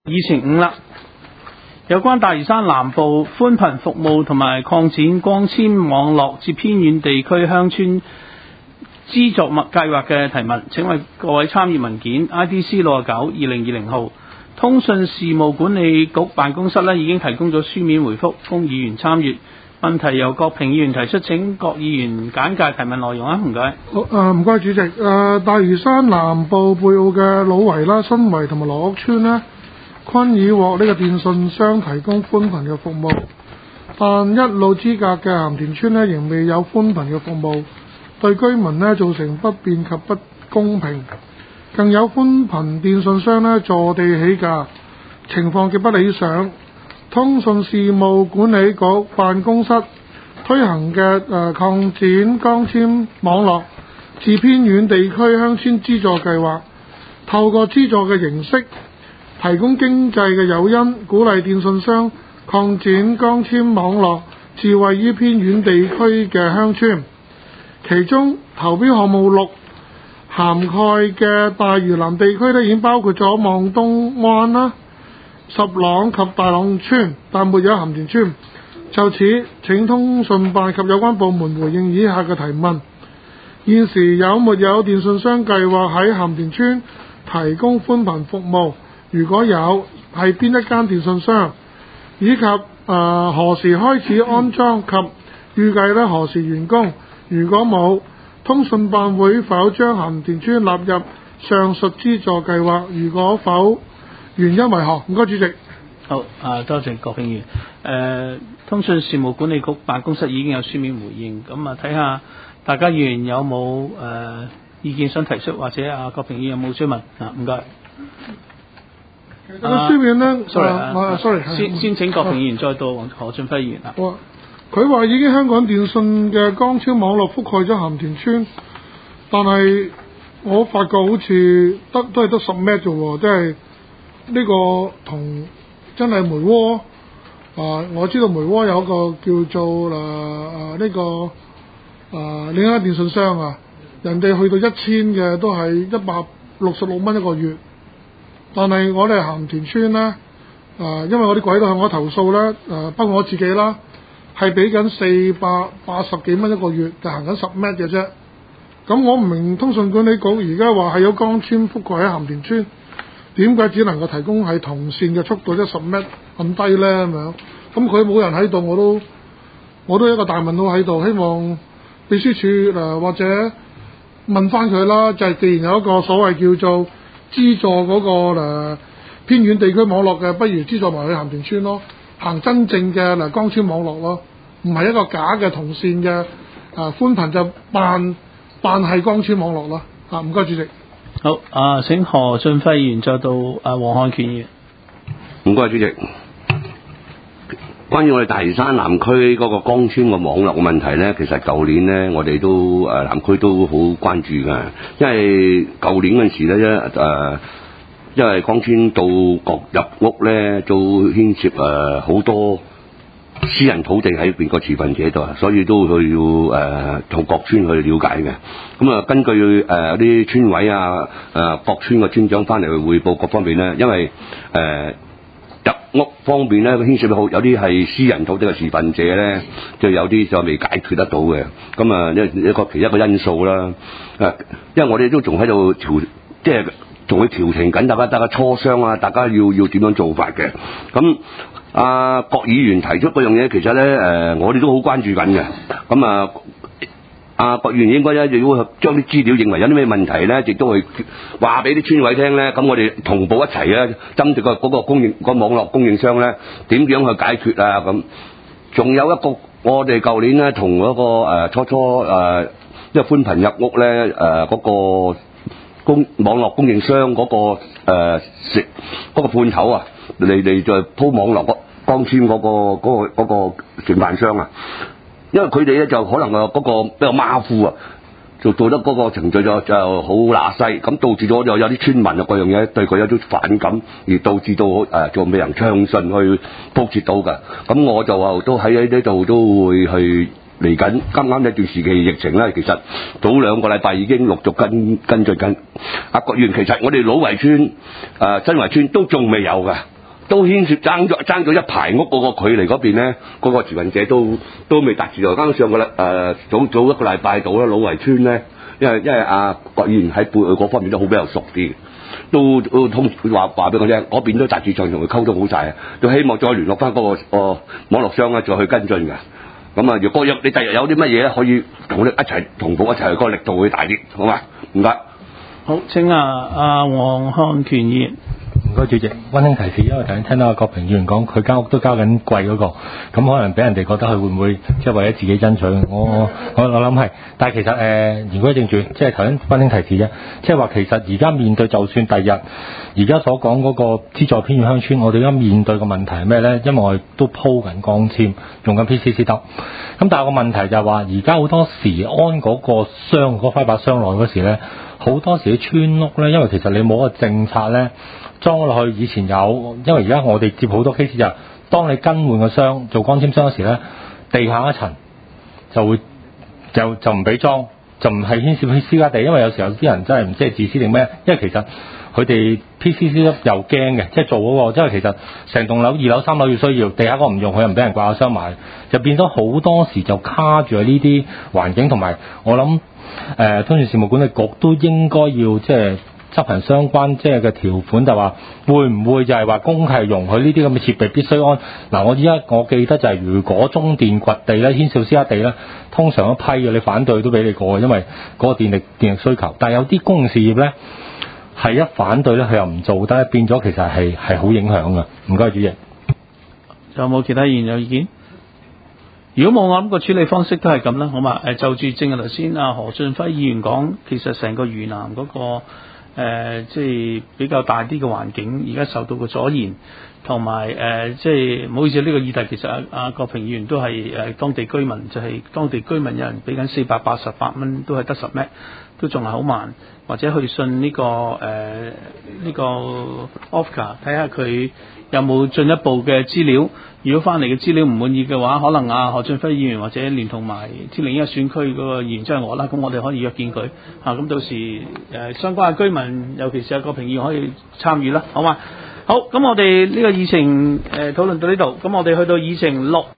議程5啦，有關大嶼山南部寬頻服務同埋擴展光纖網絡至偏遠地區鄉村資助計劃嘅提問。請為各位參閱文件 IDC 692020號。通訊事務管理局辦公室已經提供咗書面回覆供議員參閱。問題由郭平議員提出，請郭議員簡介提問內容啊，唔該。 好，唔該主席。大嶼山南部貝澳嘅老圍啦、新圍同埋羅屋村呢，均已獲呢個電訊商提供寬頻嘅服務，但一路之隔嘅鹹田村呢，仍未有寬頻嘅服務，對居民呢造成不便及不公平。更有寬頻電訊商呢坐地起價，情況極不理想。通訊事務管理局辦公室推行嘅擴展光纖網絡至偏遠地區鄉村資助計劃，透過資助嘅形式提供經濟嘅誘因，鼓勵電訊商擴展光纖網絡至位於偏遠地區嘅鄉村。其中投標項目6涵蓋嘅大嶼南地區已經包括咗望東灣啦、十朗及大朗村，但沒有鹹田村。就此，請通訊辦及有關部門回應以下嘅提問：現時有沒有電訊商計劃喺鹹田村提供寬頻服務？如果有，係邊一間電訊商？以及何時開始安裝及預計何時完工？如果冇，通訊辦會否將鹹田村納入上述資助計劃？如果否，原因為何？唔該主席。 好，多謝郭平議員。通訊事務管理局辦公室已經有書面回應，咁睇下大家議員有冇意見想提出，或者郭平議員有冇追問？唔該。 書面呢 sorry， 先請郭平議員，再到何俊輝議員。 佢話已經香港電訊嘅光纖網絡覆蓋咗鹹田村，但係我發覺好似都係得10 M 啫喎，即係呢個同真係梅窩我知道梅窩有一個叫做另一間電訊商人哋去到1000嘅都係166蚊一個月，但係我哋鹹田村呢，因為我啲鬼佬向我投訴呢，包括我自己啦，係俾緊480幾蚊一個月，就行緊10 M 嘅啫。咁我唔明通訊管理局而家話係有光纖覆蓋喺鹹田村，點解只能夠提供係同線嘅速度10 M 咁低呢？咁樣，咁佢冇人喺度，我都有一個大問號喺度，希望秘書處或者問翻佢啦。就係既然有一個所謂叫做資助嗰個偏遠地區網絡嘅，不如資助埋去鹹田村咯，行真正嘅光纖網絡咯，唔係一個假嘅同線嘅寬頻就扮係光纖網絡咯。唔該主席。 好，請何俊輝議員，再到黃漢權議員。 唔該主席。關於我哋大嶼山南區嗰個光纖嘅網絡嘅問題呢，其實舊年呢，我哋都南區都好關注㗎，因為舊年嗰陣時呢，因為光纖到各入屋呢，都牽涉好多私人土地喺邊個持份者度，所以都去要同各村去了解嘅。咁根據啲村委各村嘅村長翻嚟去匯報各方面呢，因為入屋方面咧，牽涉到有啲係私人土地嘅持份者咧，就有啲就未解決得到嘅。咁其一個因素啦。因為我哋都仲喺度即係仲去調停緊，大家磋商大家要點樣做法嘅。咁郭議員提出嗰樣嘢，其實咧我哋都好關注緊嘅。咁郭議員應該咧，如果將啲資料認為有啲咩問題咧，亦都會話俾啲村委聽咧。咁我哋同步一齊咧，針對嗰個網絡供應商咧，點樣去解決啊？咁仲有一個，我哋舊年咧同嗰個初因為寬頻入屋咧，嗰個網絡供應商嗰個嗰個判頭嚟再鋪網絡光纖嗰個承辦商因為佢哋咧就可能嗰個比較馬虎做得嗰個程序就好乸西，咁導致咗有啲村民嗰樣嘢對佢有啲反感，而導致到仲未能暢順去鋪設到㗎。咁我就都喺呢度都會去嚟緊，啱啱呢段時期疫情咧，其實早2個禮拜已經陸續跟進緊。郭議員，其實我哋老圍村、新圍村都仲未有㗎。 都牽涉爭咗一排屋嗰個距離嗰邊咧，嗰、個持份者都未達住。就啱上個早一個禮拜到啦，老圍村咧，因為郭議員喺貝澳嗰方面都好比較熟啲，都通話俾我聽，嗰邊都達住上同佢溝通好晒，就希望再聯絡翻嗰個網絡商咧，再去跟進嘅。咁啊，如果你第日有啲乜嘢咧，可以同我哋一齊同步一齊，個力度會大啲，好嘛？唔該。 好，請阿黃漢權議員。 唔該，主席，溫馨提示，因為頭先聽到阿郭平議員講，佢間屋都交緊貴嗰個，咁可能俾人哋覺得佢會唔會即係為咗自己爭取？我諗係，但係其實言歸正傳，即係頭先溫馨提示啫，即係話其實而家面對就算第日而家所講嗰個資助偏遠鄉村，我哋而家面對嘅問題係咩咧？因為我哋都鋪緊光纖，用緊 PCC 得，咁但係個問題就係話，而家好多時安嗰個箱嗰塊把箱內嗰時咧，好多時啲村屋咧，因為其實你冇一個政策咧。裝落去以前有，因為而家我哋接好多 case 就係，當你更換個箱做光纖箱嗰時咧，地下一層就會就唔俾裝，就唔係牽涉去私家地，因為有時候啲人真係唔知係自私定咩，因為其實佢哋 PCC 又驚嘅，即係做嗰個，因為其實成棟樓2樓3樓要需要，地下嗰個唔用佢又唔俾人掛個箱埋，就變咗好多時就卡住喺呢啲環境，同埋我諗通訊事務管理局都應該要即係。執行相關即係嘅條款，就話會唔會就係話公契容許呢啲咁嘅設備必須安嗱？我記得就係如果中電掘地咧，牽涉私家地咧，通常一批嘅你反對都俾你過，因為嗰個電力需求。但係有啲公用事業咧係一反對咧，佢又唔做得，變咗其實係好影響㗎。唔該，主席。 有冇其他議員有意見？如果冇，我諗個處理方式都係咁啦，好嘛？就住正如頭先何俊輝議員講，其實成個嶼南嗰個。即係比較大啲嘅環境，而家受到個阻延，同埋即係唔好意思，呢個議題其實阿郭平議員都係當地居民，就係當地居民有人俾緊488蚊，都係得10 M， 都仲係好慢，或者去信呢個OFCA 睇下佢有冇進一步嘅資料。如果翻嚟嘅資料唔滿意嘅話，可能何俊輝議員或者連同埋天靈1選區嗰個議員即係我啦，咁我哋可以約見佢咁到時相關嘅居民，尤其是阿郭平議員可以參與啦，好嘛？好，咁我哋呢個議程討論到呢度，咁我哋去到議程6。